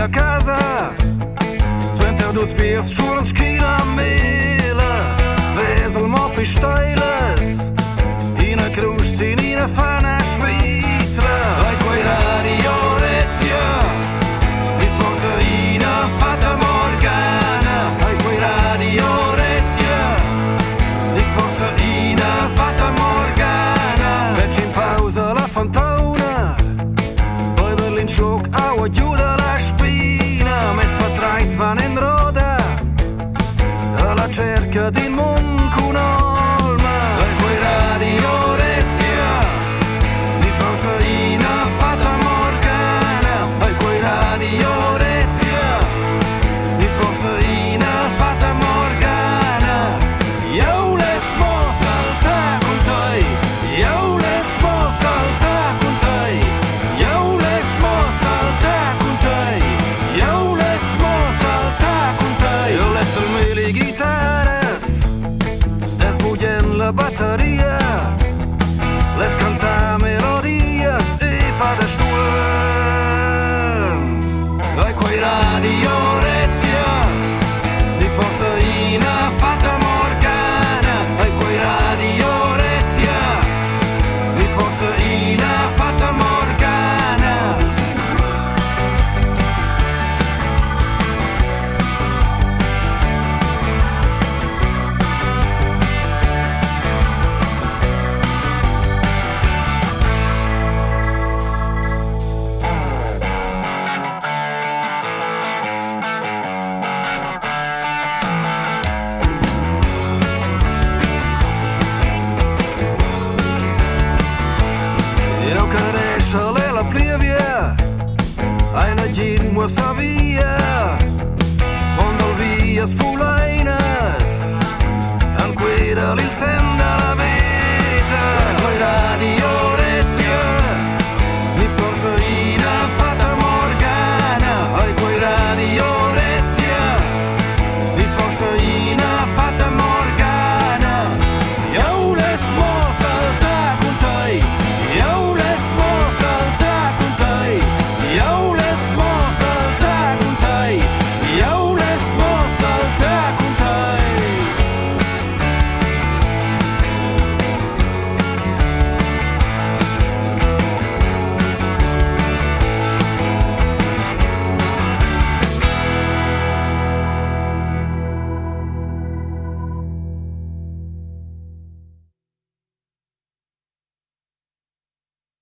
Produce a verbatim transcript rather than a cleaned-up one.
a casa, sventer du spiers schon schkina mele, wesel mo pistoles, in a cruz in in a fana Schweizra, vai quei radio rezia, di forza in a fata morgana, vai quei radio rezia, di forza in a fata morgana, feci in pausa la fantauna, poi Berlin schock au aiuta la spina, mes patrais van in roda, alla cerca di mon cunolma, vai quei radio rezia, di forza in a fata morgana, vai quei radio rezia, di forza in a fata morgana, io les mo salta con te, io les mo salta con te, io les mo salta con te, io les mo salta con te, io les el mili guitarras, desbullen la batteria, les canta melodias e fa da stuem, vai quei radio rezia, di forza in a fata morgana, vai quei radio rezia, di forza in a fata morgana. Io caresce le la plivia, ai na gin mo savia, quando via spula